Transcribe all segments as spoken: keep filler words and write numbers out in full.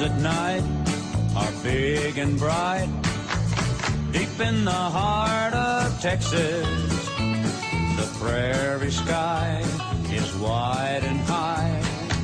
at night are big and bright. Deep in the heart of Texas, the prairie sky is wide and high.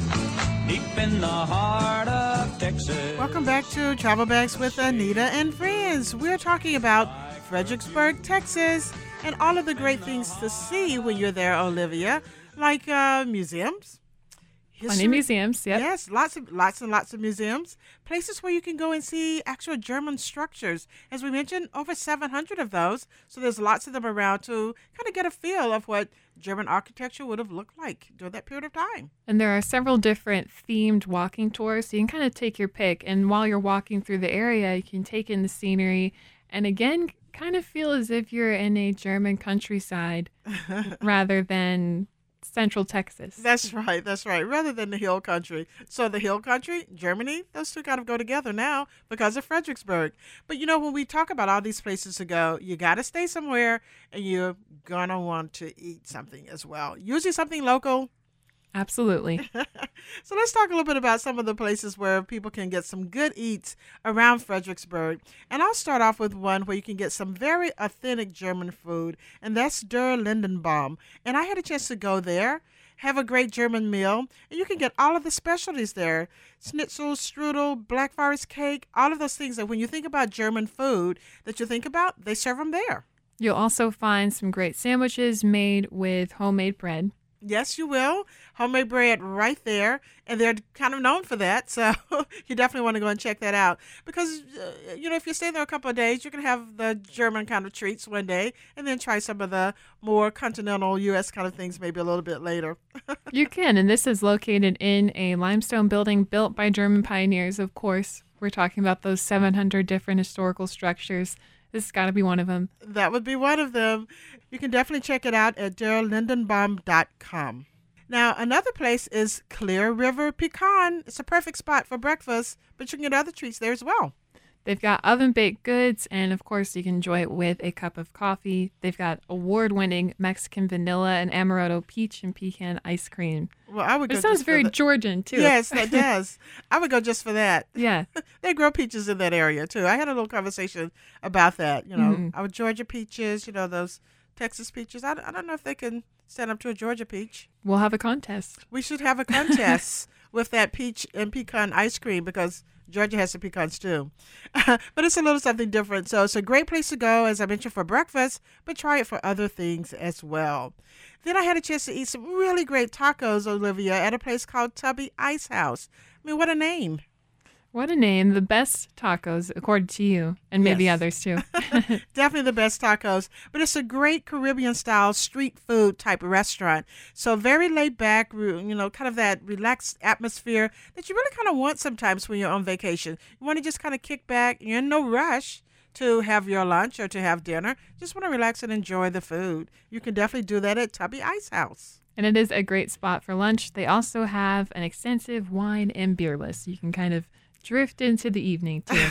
Deep in the heart of Texas. Welcome back to Travel Bags with Anita and friends. We're talking about Fredericksburg, Texas, and all of the great things to see when you're there, Olivia, like uh, museums. Funny museums, yep. Yes, lots of lots and lots of museums. Places where you can go and see actual German structures. As we mentioned, over seven hundred of those. So there's lots of them around to kind of get a feel of what German architecture would have looked like during that period of time. And there are several different themed walking tours, so you can kind of take your pick. And while you're walking through the area, you can take in the scenery and, again, kind of feel as if you're in a German countryside rather than Central Texas. That's right. That's right. Rather than the hill country. So the hill country, Germany, those two kind of go together now because of Fredericksburg. But, you know, when we talk about all these places to go, you got to stay somewhere and you're going to want to eat something as well. Usually something local. Absolutely. So let's talk a little bit about some of the places where people can get some good eats around Fredericksburg. And I'll start off with one where you can get some very authentic German food, and that's Der Lindenbaum. And I had a chance to go there, have a great German meal, and you can get all of the specialties there. Schnitzel, strudel, black forest cake, all of those things that when you think about German food that you think about, they serve them there. You'll also find some great sandwiches made with homemade bread. Yes, you will. Homemade bread right there. And they're kind of known for that. So you definitely want to go and check that out. Because, uh, you know, if you stay there a couple of days, you can have the German kind of treats one day and then try some of the more continental U S kind of things maybe a little bit later. You can. And this is located in a limestone building built by German pioneers, of course. We're talking about those seven hundred different historical structures. This has got to be one of them. That would be one of them. You can definitely check it out at der lindenbaum dot com. Now, another place is Clear River Pecan. It's a perfect spot for breakfast, but you can get other treats there as well. They've got oven-baked goods, and, of course, you can enjoy it with a cup of coffee. They've got award-winning Mexican vanilla and amaretto peach and pecan ice cream. Well, I would. It go sounds just very for the... Georgian, too. Yes, that does. I would go just for that. Yeah. They grow peaches in that area, too. I had a little conversation about that. You know, Mm-hmm. our Georgia peaches, you know, those Texas peaches. I, I don't know if they can stand up to a Georgia peach. We'll have a contest. We should have a contest with that peach and pecan ice cream because Georgia has some pecans too. But it's a little something different. So it's a great place to go, as I mentioned, for breakfast, but try it for other things as well. Then I had a chance to eat some really great tacos, Olivia, at a place called Tubby Ice House. I mean, what a name. What a name. The best tacos, according to you, and maybe Yes. others, too. Definitely the best tacos. But it's a great Caribbean-style street food type of restaurant. So very laid back, you know, kind of that relaxed atmosphere that you really kind of want sometimes when you're on vacation. You want to just kind of kick back. You're in no rush to have your lunch or to have dinner. Just want to relax and enjoy the food. You can definitely do that at Tubby Ice House. And it is a great spot for lunch. They also have an extensive wine and beer list. You can kind of drift into the evening, too.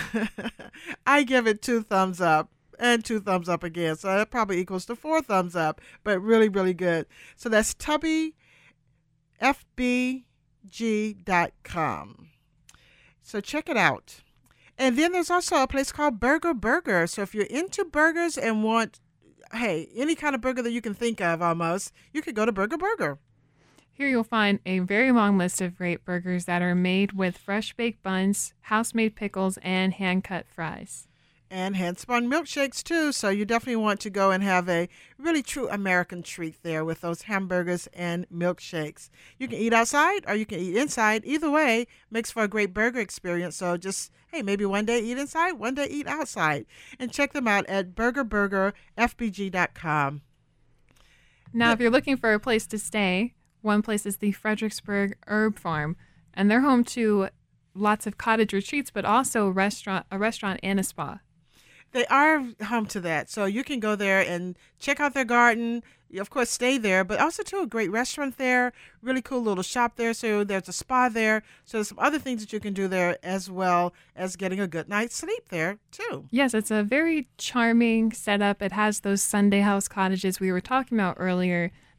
I give it two thumbs up and two thumbs up again. So that probably equals to four thumbs up, but really, really good. So that's tubby f b g dot com. So check it out. And then there's also a place called Burger Burger. So if you're into burgers and want, hey, any kind of burger that you can think of almost, you could go to Burger Burger. Here you'll find a very long list of great burgers that are made with fresh-baked buns, house-made pickles, and hand-cut fries. And hand-spun milkshakes, too. So you definitely want to go and have a really true American treat there with those hamburgers and milkshakes. You can eat outside or you can eat inside. Either way makes for a great burger experience. So just, hey, maybe one day eat inside, one day eat outside. And check them out at burger burger f b g dot com. Now, if you're looking for a place to stay, one place is the Fredericksburg Herb Farm, and they're home to lots of cottage retreats, but also a restaurant, a restaurant and a spa. They are home to that, so you can go there and check out their garden. You, of course, stay there, but also, too, a great restaurant there, really cool little shop there, so there's a spa there. So there's some other things that you can do there as well as getting a good night's sleep there, too. Yes, it's a very charming setup. It has those Sunday house cottages we were talking about earlier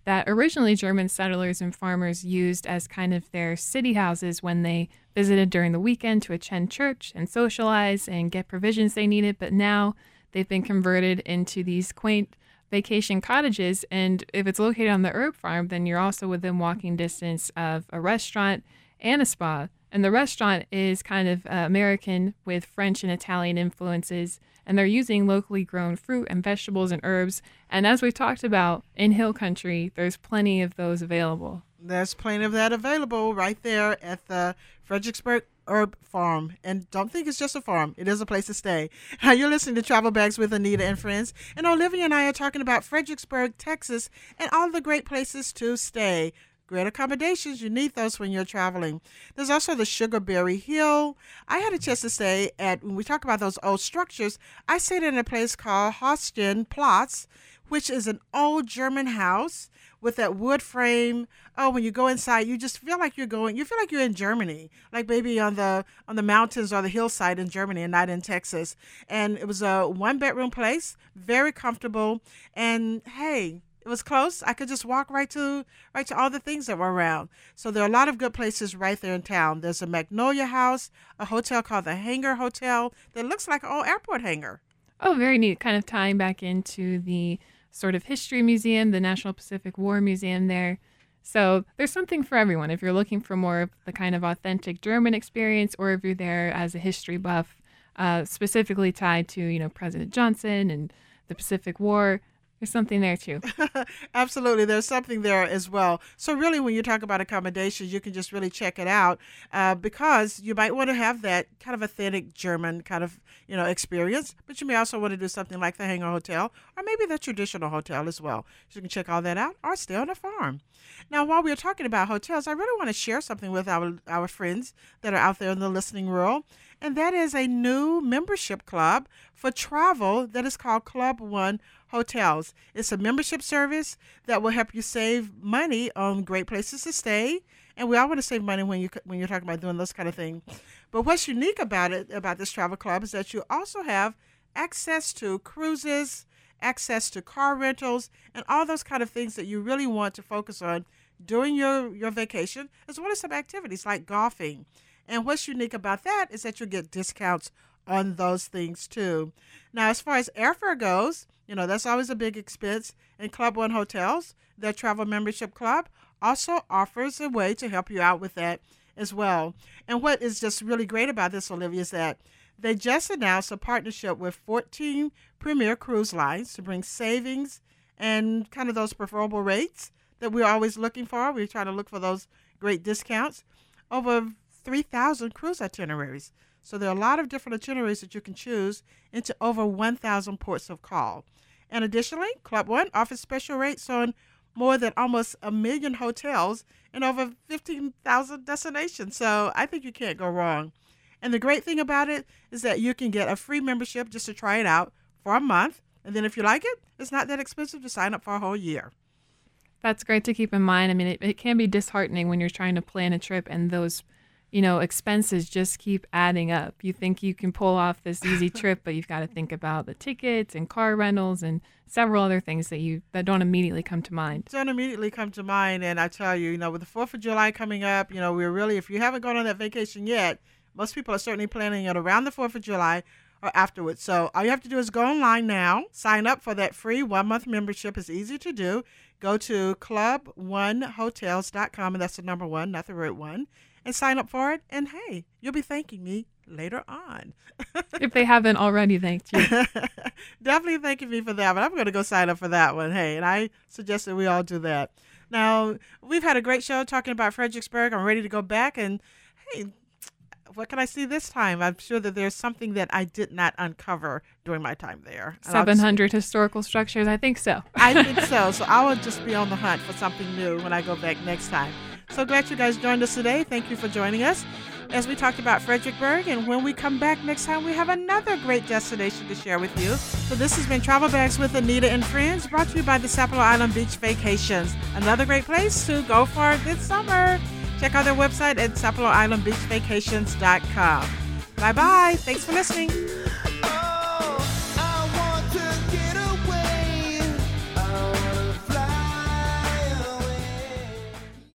that originally German settlers and farmers used as kind of their city houses when they visited during the weekend to attend church and socialize and get provisions they needed. But now they've been converted into these quaint vacation cottages. And if it's located on the herb farm, then you're also within walking distance of a restaurant and a spa. And the restaurant is kind of uh, American with French and Italian influences. And they're using locally grown fruit and vegetables and herbs. And as we talked about in Hill Country, there's plenty of those available. There's plenty of that available right there at the Fredericksburg Herb Farm. And don't think it's just a farm. It is a place to stay. You're listening to Travel Bags with Anita and Friends. And Olivia and I are talking about Fredericksburg, Texas, and all the great places to stay. Great accommodations. You need those when you're traveling. There's also the Sugarberry Hill. I had a chance to stay at, when we talk about those old structures, I stayed in a place called Hosten Platz, which is an old German house with that wood frame. Oh, when you go inside, you just feel like you're going, you feel like you're in Germany, like maybe on the on the mountains or the hillside in Germany and not in Texas. And it was a one bedroom place, very comfortable. And hey, it was close. I could just walk right to right to all the things that were around. So there are a lot of good places right there in town. There's a Magnolia House, a hotel called the Hangar Hotel that looks like an old airport hangar. Oh, very neat. Kind of tying back into the sort of history museum, the National Pacific War Museum there. So there's something for everyone. If you're looking for more of the kind of authentic German experience, or if you're there as a history buff, uh, specifically tied to, you know, President Johnson and the Pacific War, there's something there too. Absolutely. There's something there as well. So really, when you talk about accommodations, you can just really check it out uh, because you might want to have that kind of authentic German kind of, you know, experience, but you may also want to do something like the Hangar Hotel or maybe the traditional hotel as well. So you can check all that out or stay on a farm. Now, while we're talking about hotels, I really want to share something with our, our friends that are out there in the listening world. And that is a new membership club for travel that is called Club One Hotels. It's a membership service that will help you save money on great places to stay. And we all want to save money when you when you're talking about doing those kind of things. But what's unique about it, about this travel club, is that you also have access to cruises, access to car rentals, and all those kind of things that you really want to focus on during your, your vacation, as well as some activities like golfing. And what's unique about that is that you get discounts on those things too. Now, as far as airfare goes, you know, that's always a big expense. And Club One Hotels, their travel membership club, also offers a way to help you out with that as well. And what is just really great about this, Olivia, is that they just announced a partnership with fourteen premier cruise lines to bring savings and kind of those preferable rates that we're always looking for. We're trying to look for those great discounts. Over three thousand cruise itineraries. So there are a lot of different itineraries that you can choose into over one thousand ports of call. And additionally, Club One offers special rates on more than almost a million hotels and over fifteen thousand destinations. So I think you can't go wrong. And the great thing about it is that you can get a free membership just to try it out for a month. And then if you like it, it's not that expensive to sign up for a whole year. That's great to keep in mind. I mean, it, it can be disheartening when you're trying to plan a trip and those, you know, expenses just keep adding up. You think you can pull off this easy trip, but you've got to think about the tickets and car rentals and several other things that you that don't immediately come to mind. Don't immediately come to mind. And I tell you, you know, with the fourth of July coming up, you know, we're really, if you haven't gone on that vacation yet, most people are certainly planning it around the fourth of July or afterwards. So all you have to do is go online now, sign up for that free one-month membership. It's easy to do. Go to club one hotels dot com, and that's the number one, not the root one, and sign up for it. And, hey, you'll be thanking me later on. If they haven't already thanked you. Definitely thanking me for that, but I'm going to go sign up for that one. Hey, and I suggest that we all do that. Now, we've had a great show talking about Fredericksburg. I'm ready to go back, and, hey, what can I see this time? I'm sure that there's something that I did not uncover during my time there. And seven hundred just, historical structures? I think so. I think so. So I will just be on the hunt for something new when I go back next time. So glad you guys joined us today. Thank you for joining us as we talked about Fredericksburg. And when we come back next time, we have another great destination to share with you. So this has been Travel Bags with Anita and Friends, brought to you by the Sapelo Island Beach Vacations. Another great place to go for this summer. Check out their website at sapelo island beach vacations dot com. Bye-bye. Thanks for listening.